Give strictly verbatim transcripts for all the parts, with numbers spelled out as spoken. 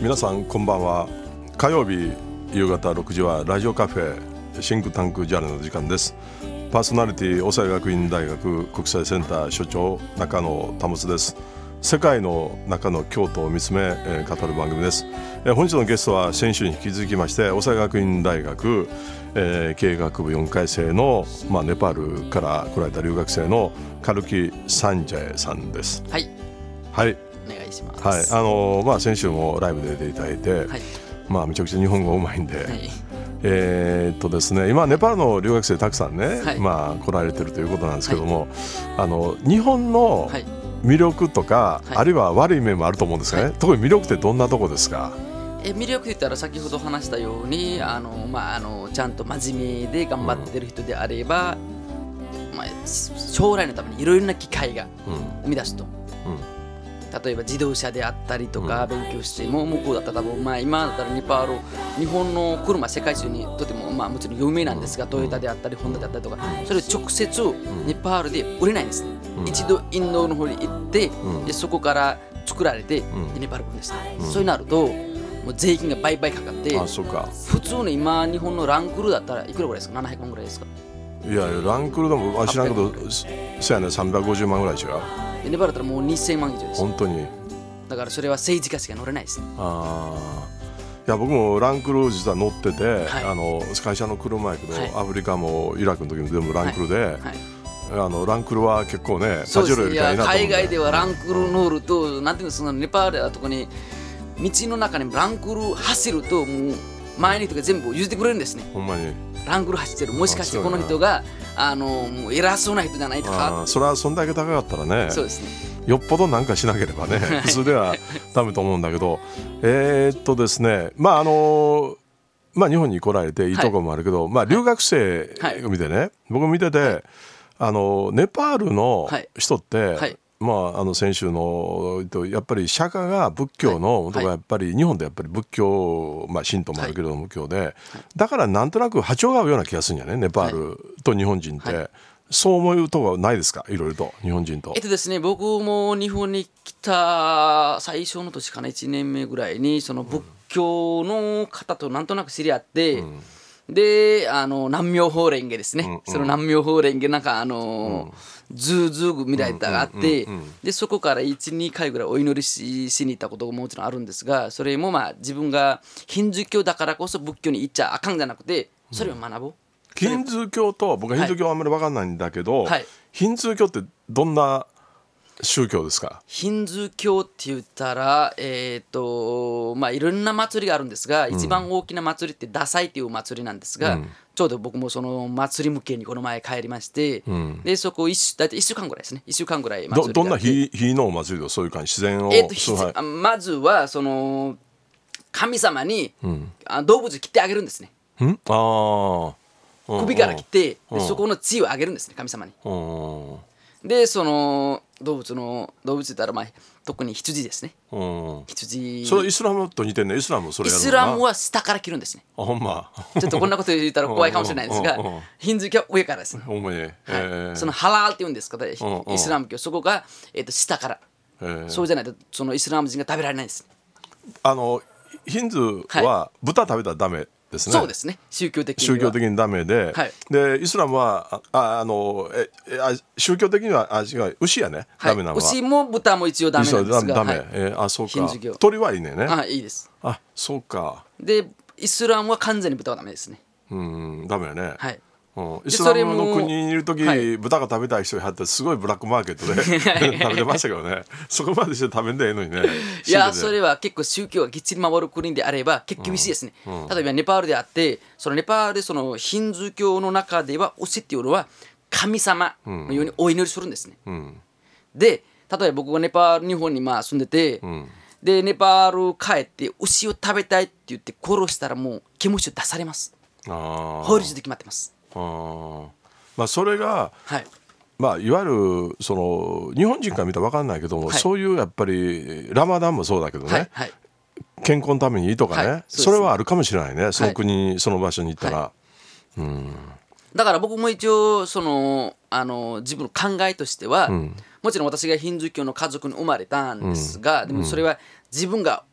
皆さんこんばんは。火曜日夕方ろくじはラジオカフェシンクタンクジャーナルの時間です。パーソナリティ大阪学院大学国際センター所長中野保です。世界の中の京都を見つめ、えー、語る番組です。えー、本日のゲストは先週に引き続きまして大阪学院大学、えー、経営学部よんかい生の、まあ、ネパールから来られた留学生のカルキ・サンジャエさんです。 はい、 はい、 お願いします。 はい、あのーまあ、先週もライブで出ていただいて、はい、まあ、めちゃくちゃ日本語うまいんで、はい、えーっとですね、今ネパールの留学生たくさんね、はい、まあ、来られてるということなんですけども、はい、あの日本の魅力とか、はい、あるいは悪い面もあると思うんですがね、はい、特に魅力ってどんなとこですか？ え魅力といったら先ほど話したようにあの、まあ、あのちゃんと真面目で頑張ってる人であれば、うんまあ、将来のためにいろいろな機会が生み出すと、うん、例えば自動車であったりとか勉強しても、うん、向こうだったら多分、まあ、今だったらネパール日本の車世界中にとても、まあ、もちろん有名なんですが、うん、トヨタであったりホンダであったりとかそれを直接ネパールで売れないんですね、うん、一度インドの方に行って、うん、でそこから作られて、うん、でネパール来るんです、うん、そうなるともう税金が倍々かかって、 あ、そうか。 普通の今日本のランクルだったらいくらぐらいですか？ななひゃくまんぐらいですか？ いやいやランクルでも知らんけどそうやねさんびゃくごじゅうまんぐらい違う。 でネパールだったらもうにせんまん以上です。 本当に。 だからそれは政治家しか乗れないですね。 あいや僕もランクル実は乗ってて、はい、あの会社の車やけど、はい、アフリカもイラクの時も全部ランクルで、はいはい、あのランクルは結構ねパジェロよりかいいなと思う。海外ではランクル乗るとなんていうのそのネパールだとこに道の中にランクル走るともう前の人が全部譲ってくれるんですね。 ほんまにランクル走ってるもしかしてこの人があのもう偉そうな人じゃないとか。 あそれはそんだけ高かったらね。 そうですね。 よっぽどなんかしなければね普通ではダメと思うんだけどえーっとですねまああのまあ日本に来られていいところもあるけど、はい、まあ留学生を見てね、はい、僕見てて、はい、あのネパールの人って、はいはいまあ、あの先週のやっぱり釈迦が仏教の、はい、やっぱり日本でやっぱり仏教、まあ、神道もあるけれども仏教で、はい、だからなんとなく波長が合うような気がするんやねネパールと日本人って、はい、そう思うとこはないですか？いろいろと日本人と。 えっとですね僕も日本に来た最初の年かな、いちねんめぐらいにその仏教の方となんとなく知り合って、うんであの南妙法蓮華ですね、うんうん、その南妙法蓮華なんかあの、うん、ズーズーグみたいなのがあって、うんうんうんうん、でそこから いち,に 回ぐらいお祈り し, しに行ったことももちろんあるんですがそれもまあ自分がヒンズー教だからこそ仏教に行っちゃあかんじゃなくてそれを学ぼう、うん、 ヒンズー教と僕はヒンズー教はあんまり分かんないんだけど、はい、ヒンズー教ってどんな宗教ですか？ ヒンズー教って言ったら、えーとまあ、いろんな祭りがあるんですが、うん、一番大きな祭りってダサイっていう祭りなんですが、うん、ちょうど僕もその祭り向けにこの前帰りまして、うん、でそこ大体いっしゅうかんぐらいですねいっしゅうかんぐらい祭りがあってど, どんな日, 日のお祭りでそういう感じ自然を、 えーとはい、まずはその神様に、うん、動物切ってあげるんですね。 んあ首から切ってでそこの血をあげるんですね神様に。でその動物の動物言ったら、まあ、特に羊ですね、うん、羊それイスラムと似てんね。イスラムそれやるのイスラムは下から切るんですね。 あほんまちょっとこんなこと言ったら怖いかもしれないですがヒンズー教は上からですね。 ほんまに、えーはい、そのハラールって言うんですかねイスラム教そこが、えー、と下から、えー、そうじゃないとそのイスラム人が食べられないです、ね、 あのヒンズーは豚食べたらダメですね。 そうですね宗教的には宗教的にダメで、はい、でイスラムはああのえあ宗教的にはあ違う牛やね、はい、ダメなのは牛も豚も一応ダメなんですがダメ、はい、えー、あそうか鳥はいいねね。 あいいです。 あそうか。 でイスラムは完全に豚はダメですね。 うんダメやね。 はいうん、イスラムの国にいるとき、はい、豚が食べたい人があってすごいブラックマーケットで食べてましたけどねそこまでして食べんでええのにね。 いやそれは結構宗教がきっちり守る国であれば結構厳しいですね、うんうん、例えばネパールであってそのネパールでそのヒンズー教の中では牛っていうのは神様のようにお祈りするんですね、うん、で例えば僕がネパール日本にまあ住んでて、うん、でネパール帰って牛を食べたいって言って殺したらもう刑務所出されます。あ法律で決まってます。 あまあ、それが、 はいまあ、いわゆるその日本人から見たら分かんないけども、はい、そういうやっぱりラマダンもそうだけどね、はいはい、健康のためにいいとかね、はい そ, それはあるかもしれないねその国、はい、その場所に行ったら、はいうん、 だから僕も一応そのあの自分の考えとしては、うん、もちろん私がヒンズー教の家族に生まれたんですが、うん、でもそれは自分が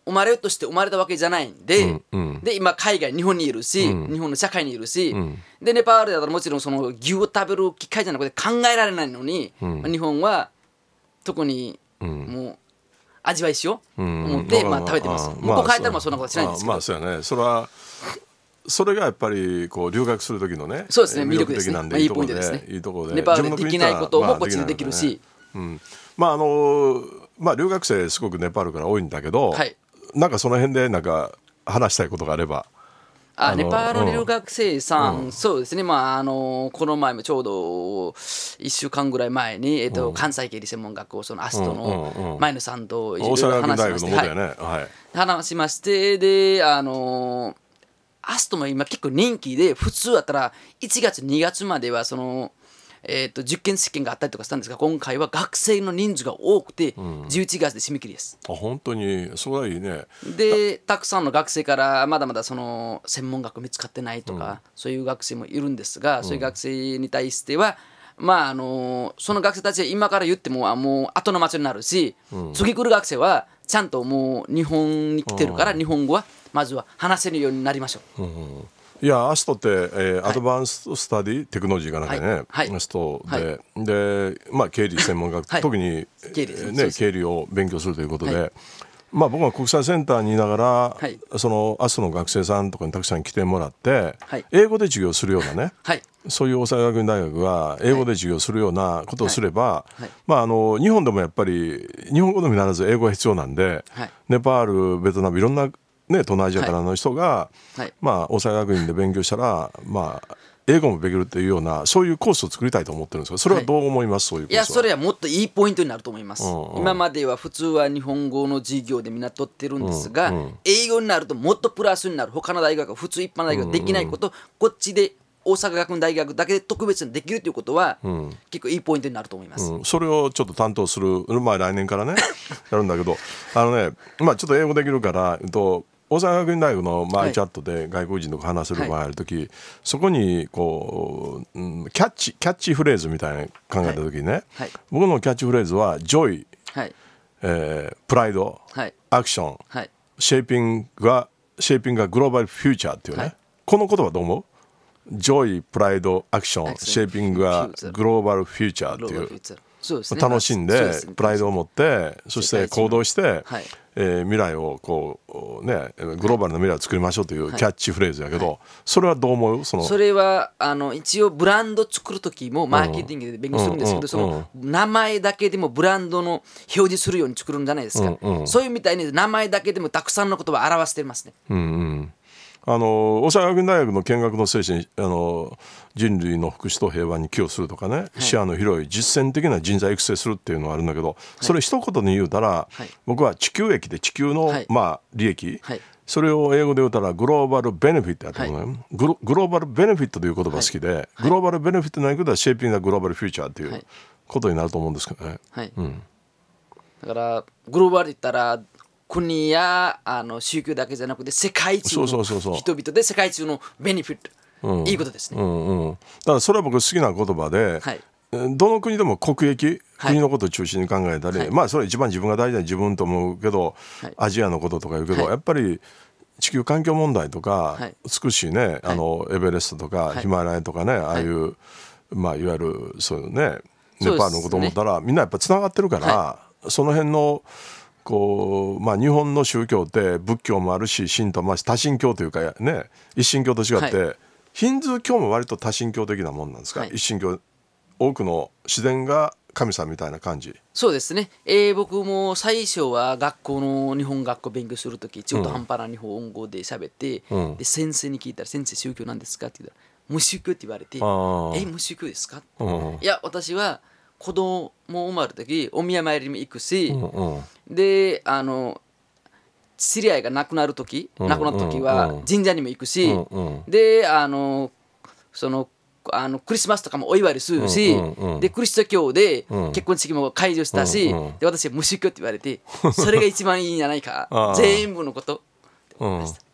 生まれようとして生まれたわけじゃないんで、 うんうん、 で今海外日本にいるし、うん、日本の社会にいるし、うん、でネパールだったらもちろんその牛を食べる機会じゃなくて考えられないのに、うん、日本は特にもう味わいしようと思って、うん、まあ、食べてます。向こう帰ったらそんなことしないんですけど、 まあそうやね、それはそれがやっぱりこう留学する時のね、 そうですね、魅力ですね、まあ、いいポイントですね。 いいところでネパールでできないこともこっちでできるし、 まあ、うん、まああのまあ留学生すごくネパールから多いんだけど、はい、なんかその辺でなんか話したいことがあれば。 あネパール留学生さん、うん、そうですね、まあ、あのこの前もちょうどいっしゅうかんぐらい前に、えーとうん、関西経理専門学校そのアストの前野さんといろいろ話しまして、はいはい、話しましてであのアストも今結構人気で普通だったらいちがつにがつまではその、えー、と受験試験があったりとかしたんですが今回は学生の人数が多くてじゅういちがつで締め切りです、 うん、あ本当にそれはいいね。 でたくさんの学生からまだまだその専門学見つかってないとか、うん、そういう学生もいるんですが、うん、そういう学生に対してはまああのその学生たちは今から言ってももう後の町になるし、うん、次来る学生はちゃんともう日本に来てるから日本語はまずは話せるようになりましょう、うん、 いやアストって、えーはい、アドバンススタディテクノロジーかなんかね、はいはい、アストで、はい、で、まあ、経理専門学、はい、特に、経理、ね、経理を勉強するということで、はい、まあ、僕は国際センターにいながら、はい、そのアストの学生さんとかにたくさん来てもらって、はい、英語で授業するようなね、はい、そういう大阪学院大学が英語で授業するようなことをすれば、はいはい、まあ、あの日本でもやっぱり日本語のみならず英語が必要なんで、はい、ネパールベトナムいろんなね、東南アジアからの人が、はいはい、まあ、大阪学院で勉強したら、まあ、英語もできるっていうようなそういうコースを作りたいと思ってるんですがそれはどう思います、はい、そういうコースは。 いやそれはもっといいポイントになると思います、うんうん、今までは普通は日本語の授業でみんな取ってるんですが、うんうん、英語になるともっとプラスになる他の大学普通一般大学できないこと、うんうん、こっちで大阪学院大学だけで特別にできるということは、うん、結構いいポイントになると思います、 うん、それをちょっと担当する、まあ、来年からねやるんだけどあのね、まあ、ちょっと英語できるから、えっと大阪学院大学のマイチャットで外国人と話せる場合あるとき、はい、そこにこう、うん、キャッチキャッチフレーズみたいな考えたときにね、はいはい、僕のキャッチフレーズはジョイ、はいえー、プライド、はい、アクション、はい、シェイピングがシェイピングがグローバルフューチャーっていうね、はい、この言葉どう思う？ジョイ、プライド、アクション、シェイピングがグローバルフューチャーっていう、そうですね、楽しんでプライドを持ってそして行動して、はいえー、未来をこう、ね、グローバルな未来を作りましょうというキャッチフレーズやけど、はい、それはどう思う？そのそれはあの一応ブランド作るときもマーケティングで勉強するんですけど、うん、その名前だけでもブランドの表示するように作るんじゃないですか、うんうん、そういうみたいに名前だけでもたくさんの言葉を表してますね、うんうんあの大阪学院大学の見学の精神あの人類の福祉と平和に寄与するとかね、はい、視野の広い実践的な人材育成するっていうのがあるんだけど、はい、それ一言に言うたら、はい、僕は地球益で地球の、はいまあ、利益、はい、それを英語で言うたらグローバルベネフィットやと思うのよ、はい、グロ、グローバルベネフィットという言葉好きで、はい、グローバルベネフィットの言うことはシェイピングがグローバルフューチャーということになると思うんですけどね、はいうん、 だからグローバルって言ったら国やあの宗教だけじゃなくて世界中の人々で世界中のベネフィット、うん、いいことですね、うんうん、だからそれは僕好きな言葉で、はい、どの国でも国益、はい、国のことを中心に考えたり、はい、まあそれは一番自分が大事な自分と思うけど、はい、アジアのこととか言うけど、はい、やっぱり地球環境問題とか、はい、美しいね、はい、あのエベレストとか、はい、ヒマラヤとかねああいう、はいまあ、いわゆるそういうねネパールのことを思ったら、ね、みんなやっぱつながってるから、はい、その辺のこうまあ、日本の宗教って仏教もあるし神道もあるし多神教というかね一神教と違って、はい、ヒンズー教も割と多神教的なもんなんですか、はい、一神教多くの自然が神様みたいな感じ。 そうですね、えー、僕も最初は学校の日本学校勉強するとき中途半端な日本語で喋って、うん、で先生に聞いたら先生宗教なんですかって言ったら無宗教って言われてえ無宗教ですか、うん、いや私は子供生まれた時お宮参りにも行くし、うんうん、であの知り合いが亡くなる時、うんうん、亡くなった時は神社にも行くし、うんうん、であのそのあのクリスマスとかもお祝いするし、うんうんうん、でクリスト教で結婚式も解除したし、うんうん、で私は無宗教って言われてそれが一番いいんじゃないか全部のことって思いました、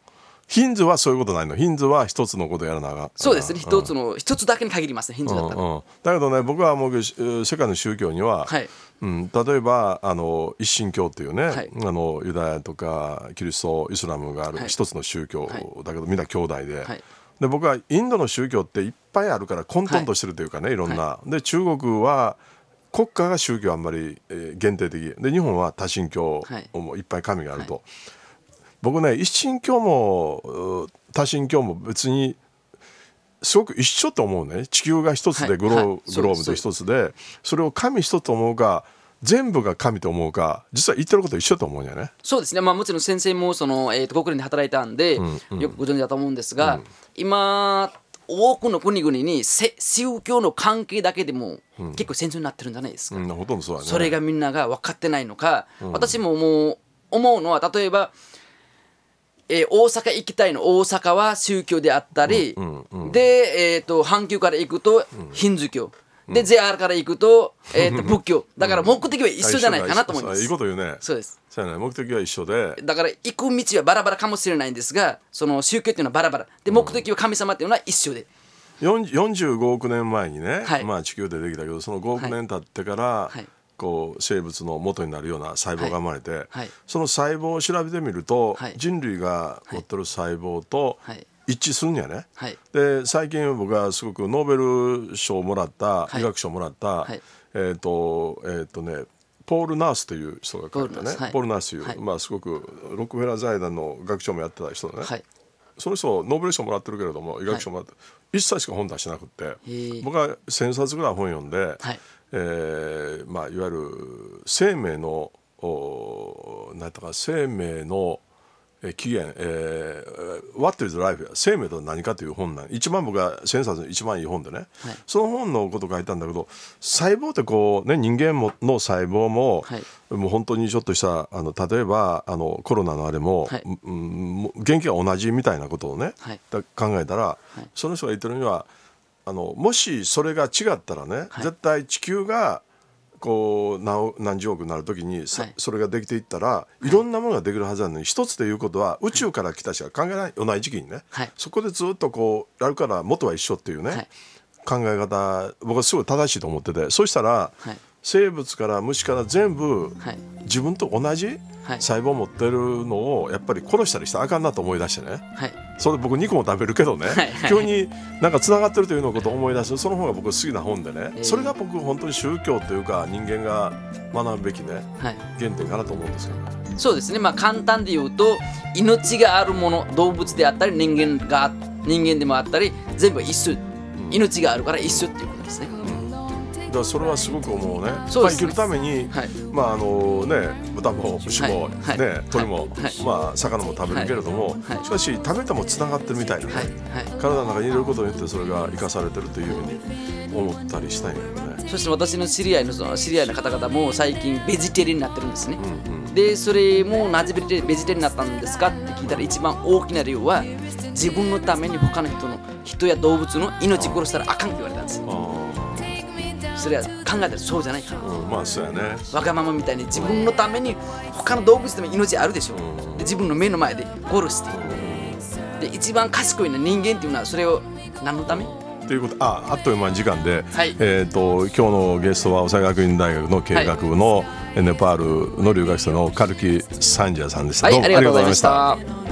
ヒンズーはそういうことないの。ヒンズーは一つのことやらなあかん。 そうですね、一つの、一つだけに限りますね、ヒンズーだったら、 うんうん、だけどね僕はもう世界の宗教には、はい、うん、例えばあの一神教っていうね、はい、あのユダヤとかキリストイスラムがある一つの宗教だけど、みんな兄弟で、はい、で僕はインドの宗教っていっぱいあるから混沌としてるというかね、はい、いろんな、はい、で中国は国家が宗教あんまり、えー、限定的で、日本は多神教もいっぱい神があると、はい、僕ね一神教も多神教も別にすごく一緒と思うね。地球が一つでグロー、はいはい、グローブで一つで、それを神一つと思うか全部が神と思うか、実は言ってること一緒と思うんやね。 そうですね、まあ、もちろん先生もその、えー、と国連で働いたんで、うんうん、よくご存知だと思うんですが、うん、今多くの国々に宗教の関係だけでも結構戦争になってるんじゃないですか、 うんうん、ほとんどそうだね。 それがみんなが分かってないのか、うん、私ももう思うのは、例えばえー、大阪行きたいの、大阪は宗教であったり、うんうんうん、で、えー、と阪急から行くとヒンズー教、うん、で ジェイアール から行くと、えー、と仏教だから目的は一緒じゃないかなと思います。 いいこと言うね。 そうです。 そうやね、目的は一緒で、 だから行く道はバラバラかもしれないんですが、その宗教っていうのはバラバラで、目的は神様っていうのは一緒で、 よんじゅうごおくねんまえにね、はい、まあ、地球でできたけど、そのごおくねん経ってから、はいはい、こう生物の元になるような細胞が生まれて、はいはい、その細胞を調べてみると、はい、人類が持ってる細胞と一致するんやね、はい、で最近僕はすごくノーベル賞をもらった、はい、医学賞をもらった、はい、えーとえーとね、ポール・ナースという人が書いたね、ポール・ナースという、はい、まあ、すごくロックフェラー財団の学長もやってた人だね、はい、その人ノーベル賞もらってるけれども、医学賞もらって、はい、一切しか本出してなくって、僕はせんさつぐらい本読んで、はい、えーまあ、いわゆる生命の何とか生命の起源、えー、What is life? 生命とは何かという本なん、一番僕が千冊の一番いい本でね、はい、その本のこと書いたんだけど、細胞ってこう、ね、人間もの細胞も、はい、もう本当にちょっとしたあの例えばあのコロナのあれも、はい、うん、元気が同じみたいなことをね、はい、考えたら、はい、その人が言ってるには、あのもしそれが違ったらね、はい、絶対地球がこう 何, 何十億になるときに、はい、それができていったらいろんなものができるはずなのに、一つということは宇宙から来たしか考えないような時期にね、はい、そこでずっとこうやるから元は一緒っていうね、はい、考え方、僕はすごい正しいと思ってて、そうしたら、はい、生物から虫から全部、はい、自分と同じ細胞を持ってるのをやっぱり殺したりしたらあかんなと思い出してね、はい、それ僕肉も食べるけどね、はいはい、急になんかつながってるというのことを思い出して、その方が僕好きな本でね、えー、それが僕本当に宗教というか人間が学ぶべきね、はい、原点かなと思うんですけどね。 そうですね、まあ、簡単で言うと命があるもの、動物であったり人間が人間でもあったり全部一緒、うん、命があるから一緒っていうことですね。 だからそれはすごく思うね。そうですね、生きるために、はい、まああのね、豚も牛も、はいね、はい、鳥も、はい、まあ、魚も食べるけれども、はい、しかし食べてもつながってるみたいなね、はいはい、体の中に入れることによってそれが生かされてるというふうに思ったりしたいんだよね。 そして私の知り合いのその知り合いの方々も最近ベジタリアンになってるんですね、うんうん、でそれもなぜベジタリアンになったんですかって聞いたら、一番大きな理由は自分のために他の人の人や動物の命殺したらあかんって言われたんですよ。それは考えたらそうじゃないかな、 うん、まあそうやね、 わがままみたいに自分のために他の動物でも命あるでしょ、うん、で自分の目の前で殺して、うん、で一番賢いな人間っていうのはそれを何のためということ、ああっという間に時間で、はい、えー、と今日のゲストは長谷学院大学の経営学部のネパールの留学生のカルキ・サンジャさんでした。 はい、ありがとうございました。